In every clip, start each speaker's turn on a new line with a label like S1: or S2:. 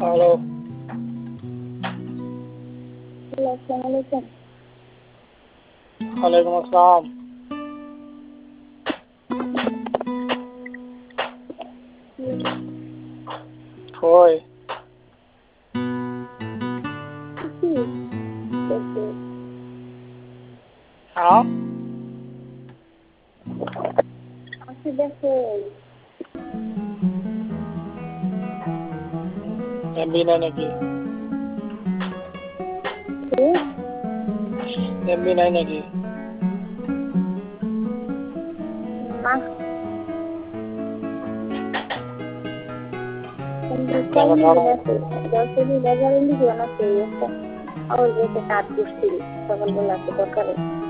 S1: Hello.
S2: আসসালামু আলাইকুম।
S1: ওয়ালাইকুম আসসালাম। কই? হ্যাঁ?
S2: আছি দেখো।
S1: এমবি নাই নাকি? এমবি নাই নাকি?
S2: না সকালবেলা আছে দরকারে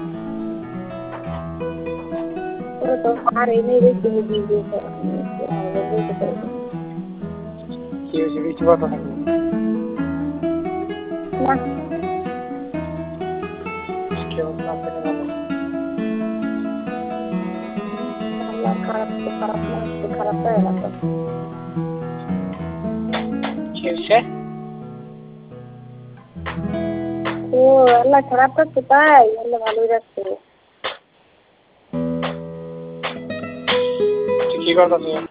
S2: ওরা তো আর এনে রেখে দিয়েছে বলতে পারবো
S1: কি হয়েছে? বৃষ্টি পড়তো নাকি?
S2: না
S1: কি অবস্থা আপনাকে ভালো?
S2: আল্লাহ খারাপ তো খারাপ মানুষ তো খারাপ হয়ে গেল
S1: কি হয়েছে?
S2: ও আল্লাহ খারাপ করছে তাই আল্লাহ ভালোই রাখছে
S1: কি করতেছে?